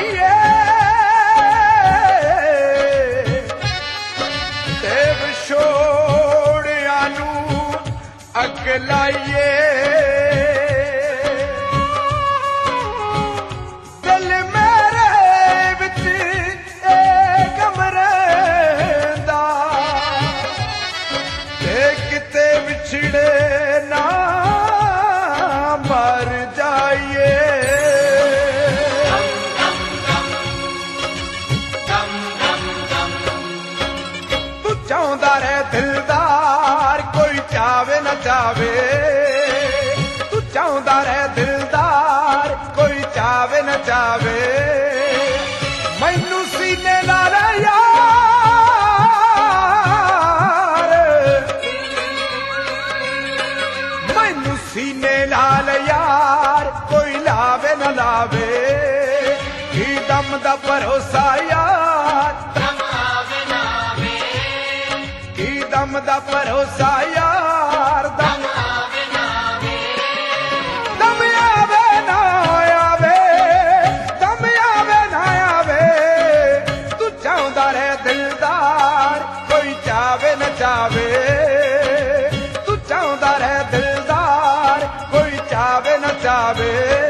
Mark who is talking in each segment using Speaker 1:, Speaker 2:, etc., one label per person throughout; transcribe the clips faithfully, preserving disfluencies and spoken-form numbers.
Speaker 1: ਜਾਈਏ ਤੇ ਵਿਛੋੜਿਆਂ ਨੂੰ ਅੱਗ ਲਾਈਏ ਦਿਲ ਮੇਰੇ ਵਿੱਚ ਇਹ ਗਮ ਰਹਿੰਦਾ ਤੇ ਕਿਤੇ ਵਿਛੜੇ ਨਾ ਮਰ ਜਾਈਏ ਤੂੰ ਚਾਹੁੰਦਾ ਰਹਿ ਦਿਲਦਾਰ ਕੋਈ ਚਾਵੇ ਨਾ ਚਾਵੇ ਤੂੰ ਚਾਹੁੰਦਾ ਰਹਿ ਦਿਲਦਾਰ ਕੋਈ ਚਾਵੇ ਨਾ ਚਾਵੇ ਮੈਨੂੰ ਸੀਨੇ ਨਾਲ ਯਾਰ ਮੈਨੂੰ ਸੀਨੇ ਨਾਲ ਯਾਰ ਕੋਈ ਲਾਵੇ ਨਾ ਲਾਵੇ ਕੀ ਦਮ ਦਾ ਭਰੋਸਾ ਯਾਰ ਦਮ ਆਵੇ ਨਾ ਆਵੇ ਕੀ ਦਮ ਦਾ ਭਰੋਸਾ ਯਾਰ ਦਮ ਆਵੇ ਨਾ ਆਵੇ ਦਮ ਆਵੇ ਨਾ ਆਵੇ ਦਮ ਆਵੇ ਨਾ ਆਵੇ ਤੂੰ ਚਾਹੁੰਦਾ ਰਹਿ ਦਿਲਦਾਰ ਕੋਈ ਚਾਵੇ ਨਾ ਚਾਵੇ ਤੂੰ ਚਾਹੁੰਦਾ ਰਹਿ ਦਿਲਦਾਰ ਕੋਈ ਚਾਵੇ ਨਾ ਚਾਵੇ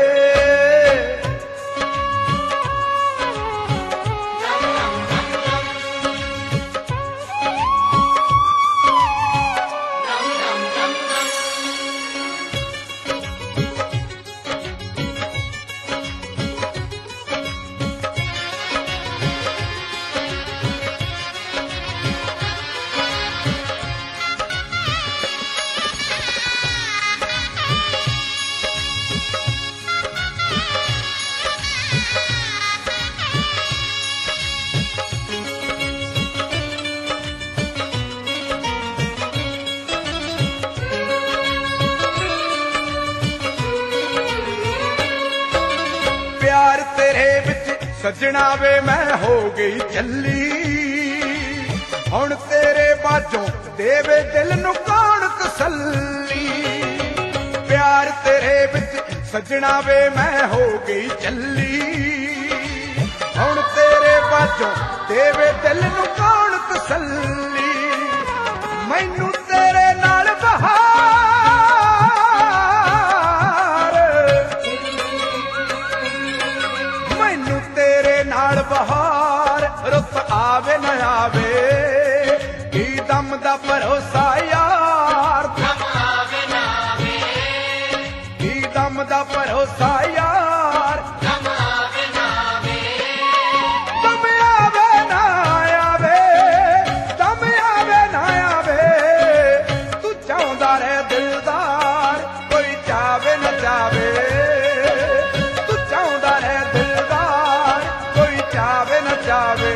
Speaker 1: प्यार तेरे विच सजना वे मैं हो गई चली हुण तेरे बाजों देवे दिल नू कौन तसल्ली प्यार तेरे विच सजना वे मैं हो गई चली हुण तेरे बाजों देवे दिल नू कौन तसल्ली मैनू तेरे नाल बहार बहार रुत आवे न आवे की दम दा भरोसा यार दम आवे न आवे की दम दा भरोसा यार दम आवे न आवे दम आवे न आवे दम आवे न आवे तू चाहुंदा रह दिलदार कोई चावे न चावे तू चाहुंदा रह दिलदार चावे न चावे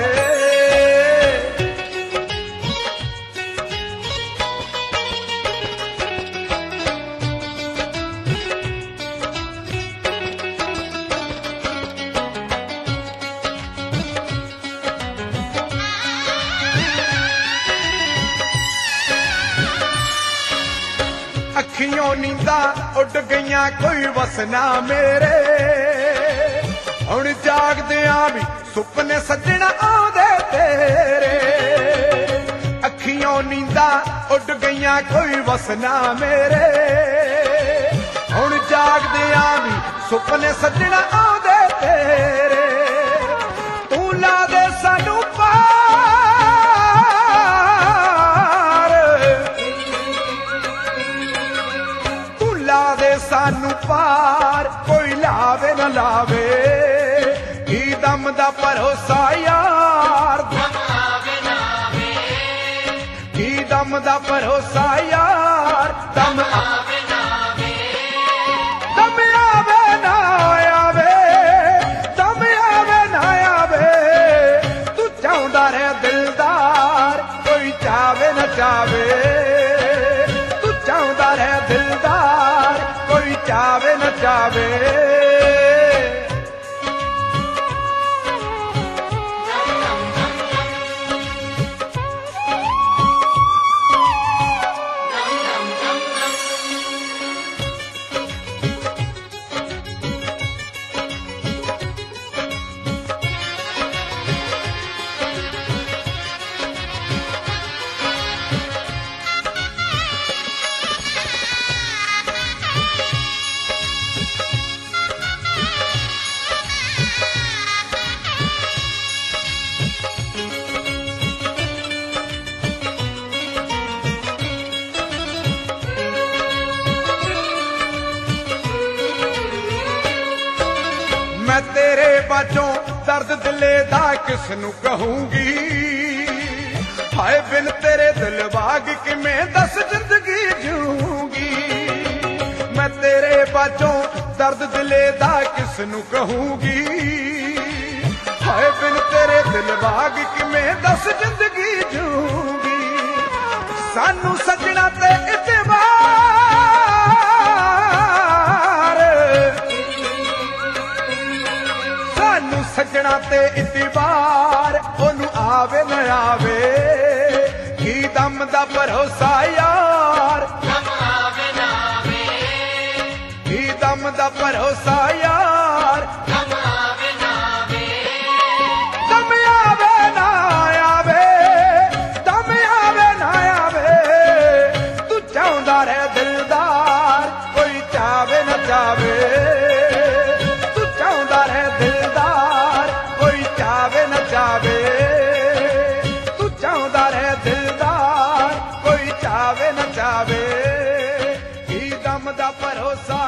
Speaker 1: अखियों नींदा उड़ गईयां कोई वसना मेरे हुण जागदियां भी सुपने सजना आउंदे तेरे अखियों नींदा उड़ गईयां कोई वसना मेरे हुण जागदियां भी सुपने सजना आउंदे तेरे तू ला दे सानू पार तू ला दे सानू पार कोई लावे न लावे की दम दा भरोसा यार दम आवे न आवे की दम दा भरोसा यार दम आवे न आवे दम आवे न आवे दम आवे न आवे तू चाहुंदा रह दिलदार कोई चावे न चावे तू चाहुंदा रह दिलदार कोई चावे न चावे मैं तेरे बाचों दर्द दिले दा किस नू कहूंगी हाय बिन तेरे दिल बाग किवें दस जिंदगी जीऊंगी मैं तेरे बाचों दर्द दिले दा किस नू कहूंगी हाय बिन तेरे दिल बाग किवें दस जिंदगी जीऊंगी सानू सजना ते इतबार सानू सजना ते इतबार ओनू आवे न आवे की दम दा भरोसा यार की दम दा भरोसा यार दम आवे ना आवे दम आवे ना आवे तू चाहंदा रह दिलदार कोई चावे न चावे तू चाहंदा रह दिलदार कोई चावे न चावे तू चाहंदा रह दिलदार कोई चावे न चावे की दम दा भरोसा